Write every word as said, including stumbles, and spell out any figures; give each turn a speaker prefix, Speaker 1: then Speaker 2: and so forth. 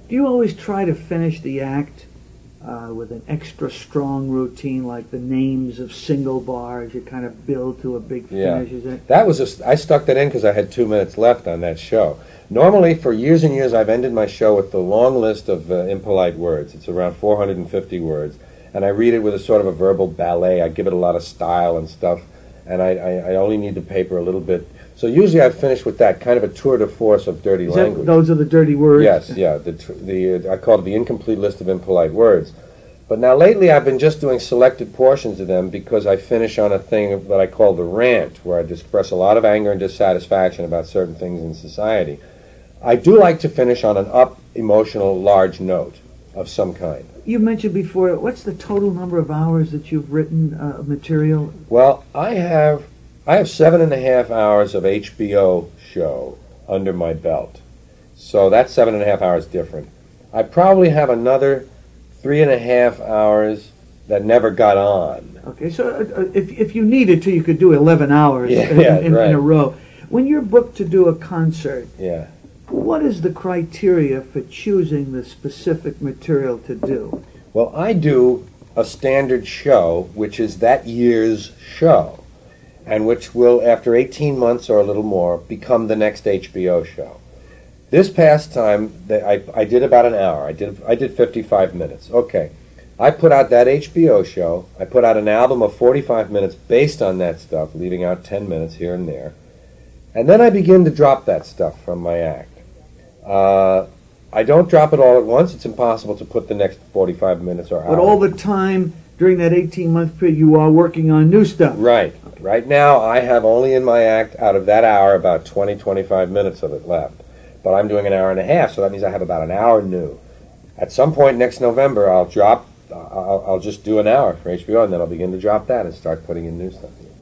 Speaker 1: Do you always try to finish the act uh, with an extra strong routine, like the names of single bars? You kind of build to a big finish.
Speaker 2: Yeah.
Speaker 1: Is it?
Speaker 2: That was a, I stuck that in because I had two minutes left on that show. Normally, for years and years, I've ended my show with the long list of uh, impolite words. It's around four hundred fifty words, and I read it with a sort of a verbal ballet. I give it a lot of style and stuff, and I, I, I only need the paper a little bit. So usually I finish with that, kind of a tour de force of dirty
Speaker 1: Is that,
Speaker 2: language.
Speaker 1: those are the dirty words?
Speaker 2: Yes, yeah. The, tr- the uh, I call it the incomplete list of impolite words. But now lately I've been just doing selected portions of them because I finish on a thing that I call the rant, where I express a lot of anger and dissatisfaction about certain things in society. I do like to finish on an up, emotional, large note of some kind.
Speaker 1: You mentioned before, what's the total number of hours that you've written uh, of material?
Speaker 2: Well, I have I have seven and a half hours of H B O show under my belt. So that's seven and a half hours different. I probably have another three and a half hours that never got on.
Speaker 1: Okay, so uh, if if you needed to, you could do eleven hours
Speaker 2: Yeah,
Speaker 1: in,
Speaker 2: yeah,
Speaker 1: in,
Speaker 2: right.
Speaker 1: in a row. When you're booked to do a concert,
Speaker 2: Yeah.
Speaker 1: what is the criteria for choosing the specific material to do?
Speaker 2: Well, I do a standard show, which is that year's show, and which will, after eighteen months or a little more, become the next H B O show. This past time, the- I, I did about an hour. I did I did fifty-five minutes. Okay. I put out that H B O show. I put out an album of forty-five minutes based on that stuff, leaving out ten minutes here and there. And then I begin to drop that stuff from my act. Uh, I don't drop it all at once. It's impossible to put the next forty-five minutes or hour.
Speaker 1: But all the time during that eighteen-month period, you are working on new stuff.
Speaker 2: Right. Right now, I have only in my act, out of that hour, about twenty, twenty-five minutes of it left. But I'm doing an hour and a half, so that means I have about an hour new. At some point next November, I'll drop, I'll, I'll just do an hour for H B O, and then I'll begin to drop that and start putting in new stuff.